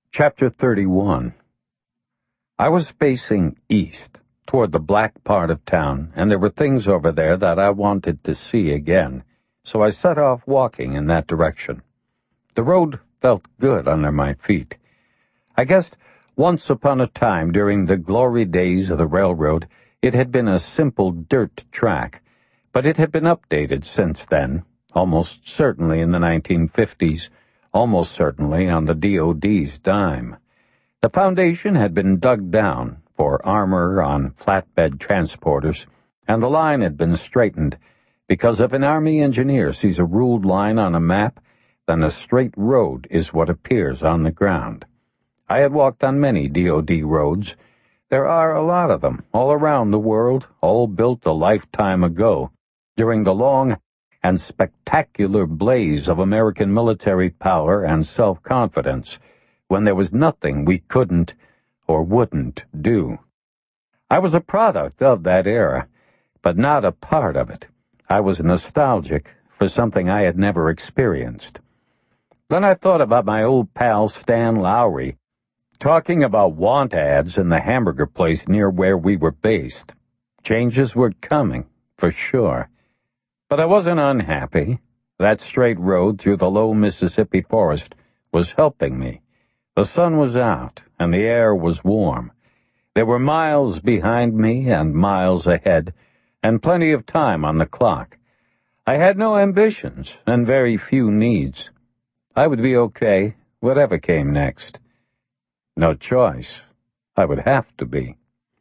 Chapter 31. I was facing east, toward the black part of town, and there were things over there that I wanted to see again, so I set off walking in that direction. The road felt good under my feet. I guessed once upon a time during the glory days of the railroad it had been a simple dirt track, but it had been updated since then, almost certainly in the 1950s, almost certainly on the DOD's dime. The foundation had been dug down for armor on flatbed transporters, and the line had been straightened, because if an Army engineer sees a ruled line on a map, then a straight road is what appears on the ground. I had walked on many DOD roads. There are a lot of them, all around the world, all built a lifetime ago, during the long and spectacular blaze of American military power and self-confidence, when there was nothing we couldn't or wouldn't do. I was a product of that era, but not a part of it. I was nostalgic for something I had never experienced. Then I thought about my old pal Stan Lowry, talking about want ads in the hamburger place near where we were based. Changes were coming, for sure. But I wasn't unhappy. That straight road through the low Mississippi forest was helping me. The sun was out, and the air was warm. There were miles behind me and miles ahead, and plenty of time on the clock. I had no ambitions and very few needs. I would be okay, whatever came next. No choice. I would have to be.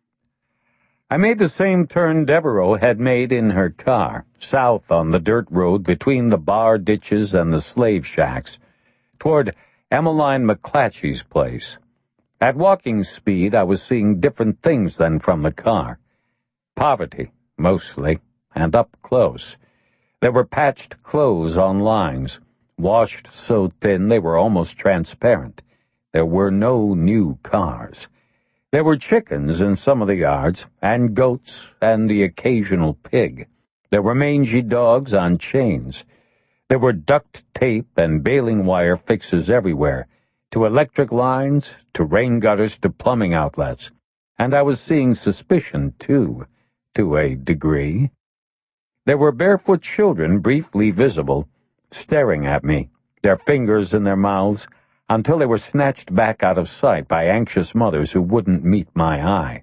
I made the same turn Devereaux had made in her car, south on the dirt road between the bar ditches and the slave shacks, toward Emmeline McClatchy's place. At walking speed, I was seeing different things than from the car. Poverty, mostly, and up close. There were patched clothes on lines, washed so thin they were almost transparent. There were no new cars. There were chickens in some of the yards, and goats, and the occasional pig. There were mangy dogs on chains. There were duct tape and baling wire fixes everywhere, to electric lines, to rain gutters, to plumbing outlets. And I was seeing suspicion, too, to a degree. There were barefoot children briefly visible, staring at me, their fingers in their mouths, until they were snatched back out of sight by anxious mothers who wouldn't meet my eye.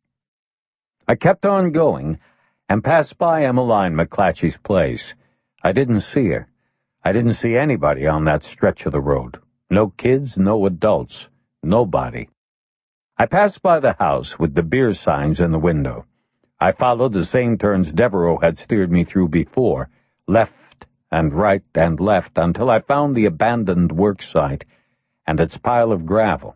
I kept on going and passed by Emmeline McClatchy's place. I didn't see her. I didn't see anybody on that stretch of the road. No kids, no adults, nobody. I passed by the house with the beer signs in the window. I followed the same turns Devereaux had steered me through before, left and right and left, until I found the abandoned work site and its pile of gravel.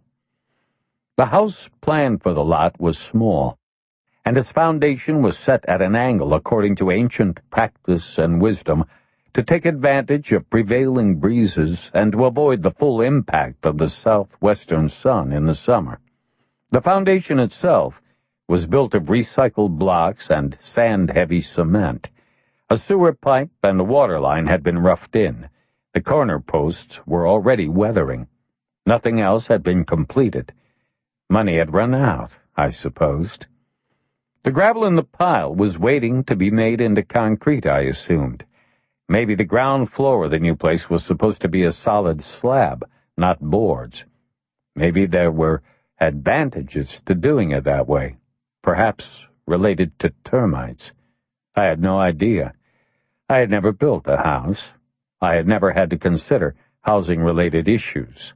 The house plan for the lot was small, and its foundation was set at an angle according to ancient practice and wisdom, to take advantage of prevailing breezes and to avoid the full impact of the southwestern sun in the summer. The foundation itself was built of recycled blocks and sand-heavy cement. A sewer pipe and a water line had been roughed in. The corner posts were already weathering. Nothing else had been completed. Money had run out, I supposed. The gravel in the pile was waiting to be made into concrete, I assumed. Maybe the ground floor of the new place was supposed to be a solid slab, not boards. Maybe there were advantages to doing it that way, perhaps related to termites. I had no idea. I had never built a house. I had never had to consider housing-related issues.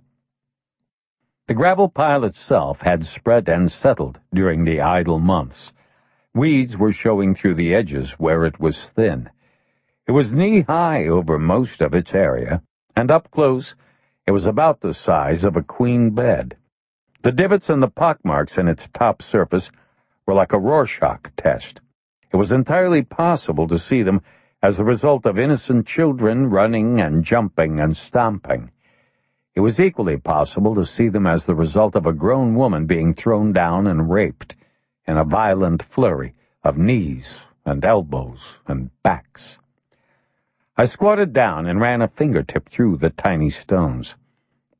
The gravel pile itself had spread and settled during the idle months. Weeds were showing through the edges where it was thin. It was knee-high over most of its area, and up close it was about the size of a queen bed. The divots and the pockmarks in its top surface were like a Rorschach test. It was entirely possible to see them as the result of innocent children running and jumping and stomping. It was equally possible to see them as the result of a grown woman being thrown down and raped in a violent flurry of knees and elbows and backs. I squatted down and ran a fingertip through the tiny stones.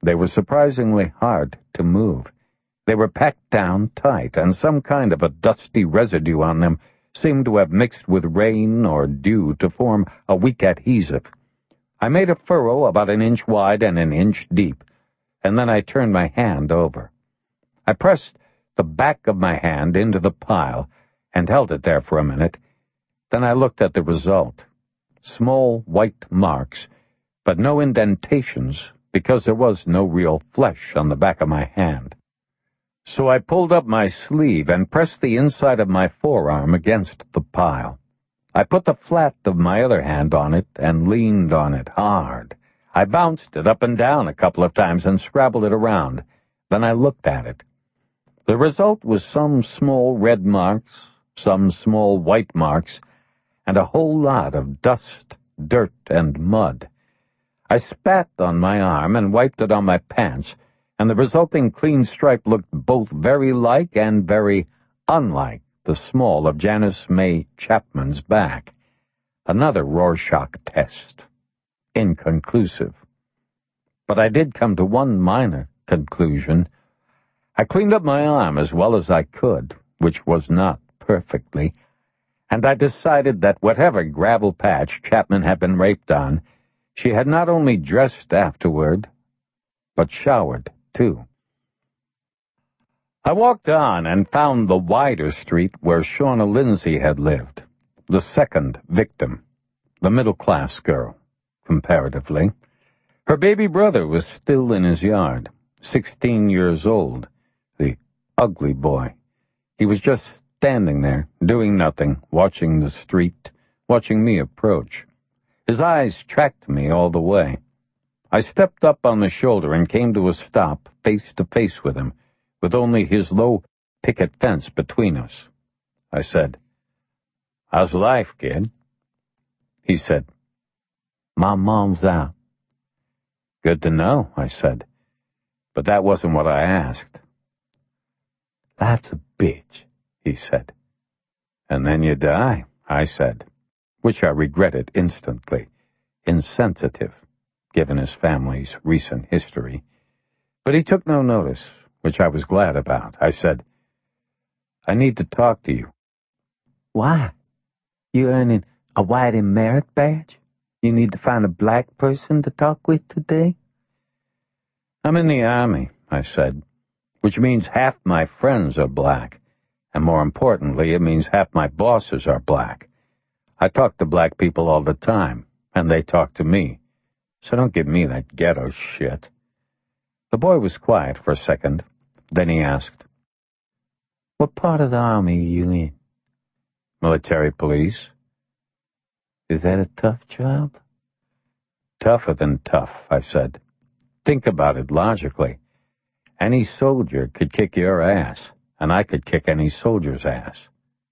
They were surprisingly hard to move. They were packed down tight, and some kind of a dusty residue on them seemed to have mixed with rain or dew to form a weak adhesive. I made a furrow about an inch wide and an inch deep, and then I turned my hand over. I pressed the back of my hand into the pile and held it there for a minute. Then I looked at the result. Small white marks, but no indentations because there was no real flesh on the back of my hand. So I pulled up my sleeve and pressed the inside of my forearm against the pile. I put the flat of my other hand on it and leaned on it hard. I bounced it up and down a couple of times and scrabbled it around. Then I looked at it. The result was some small red marks, some small white marks, and a whole lot of dust, dirt, and mud. I spat on my arm and wiped it on my pants, and the resulting clean stripe looked both very like and very unlike the small of Janice May Chapman's back. Another Rorschach test. Inconclusive. But I did come to one minor conclusion. I cleaned up my arm as well as I could, which was not perfectly, and I decided that whatever gravel patch Chapman had been raped on, she had not only dressed afterward, but showered, too. I walked on and found the wider street where Shauna Lindsay had lived, the second victim, the middle-class girl, comparatively. Her baby brother was still in his yard, 16 years old, the ugly boy. He was just standing there, doing nothing, watching the street, watching me approach. His eyes tracked me all the way. I stepped up on the shoulder and came to a stop, face to face with him, with only his low picket fence between us. I said, "How's life, kid?" He said, "My mom's out." "Good to know," I said, "but that wasn't what I asked." "That's a bitch," he said. "And then you die," I said, which I regretted instantly. Insensitive, given his family's recent history. But he took no notice, which I was glad about. I said, "I need to talk to you." "Why? You earning a white merit badge? You need to find a black person to talk with today?" "I'm in the Army," I said, "which means half my friends are black, and more importantly, it means half my bosses are black. I talk to black people all the time, and they talk to me, so don't give me that ghetto shit." The boy was quiet for a second. Then he asked, "What part of the Army are you in?" "Military police." "Is that a tough job?" "Tougher than tough," I said. "Think about it logically. Any soldier could kick your ass, and I could kick any soldier's ass."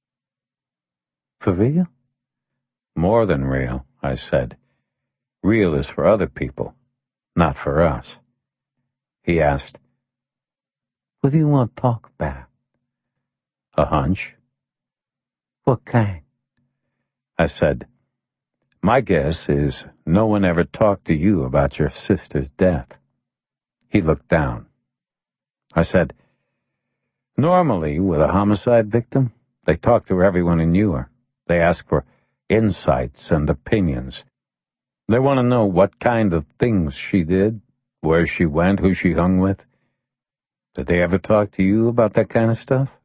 "For real?" "More than real," I said. "Real is for other people, not for us." He asked, "What do you want to talk about?" "A hunch." "What kind?" I said, "My guess is no one ever talked to you about your sister's death." He looked down. I said, "Normally, with a homicide victim, they talk to everyone who knew her. They ask for insights and opinions. They want to know what kind of things she did, where she went, who she hung with. Did they ever talk to you about that kind of stuff?"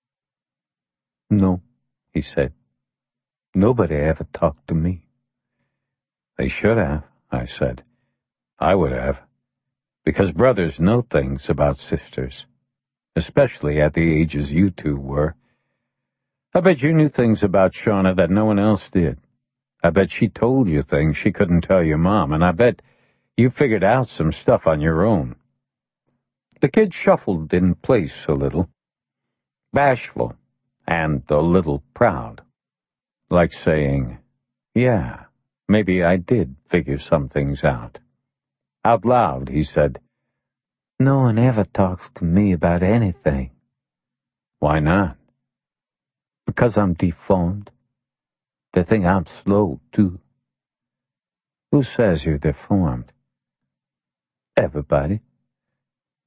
"No," he said. "Nobody ever talked to me." "They should have," I said. "I would have. Because brothers know things about sisters, especially at the ages you two were. I bet you knew things about Shauna that no one else did. I bet she told you things she couldn't tell your mom, and I bet you figured out some stuff on your own." The kid shuffled in place a little, bashful and a little proud, like saying, "Yeah, maybe I did figure some things out." Out loud, he said, "No one ever talks to me about anything." "Why not?" "Because I'm deformed. They think I'm slow, too." "Who says you're deformed?" "Everybody.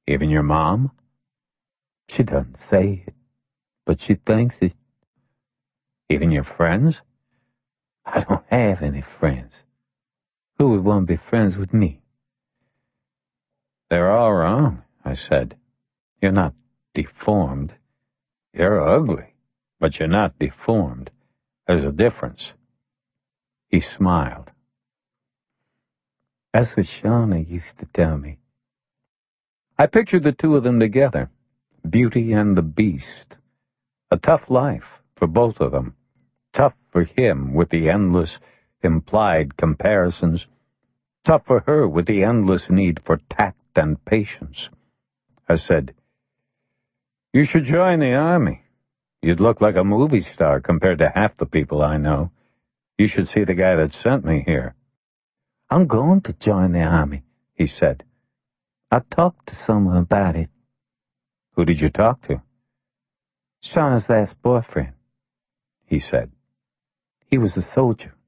Even your mom? She doesn't say it, but she thinks it. Even your friends? I don't have any friends. Who would want to be friends with me? They're all wrong, I said. You're not deformed. You're ugly, but you're not deformed. There's a difference. He smiled. That's what Shauna used to tell me. I pictured the two of them together, Beauty and the Beast. A tough life for both of them. Tough for him with the endless implied comparisons. Tough for her with the endless need for tact and patience. I said, You should join the army. You'd look like a movie star compared to half the people I know. You should see the guy that sent me here. I'm going to join the army, he said. I talked to someone about it. Who did you talk to? Shauna's last boyfriend, he said. He was a soldier.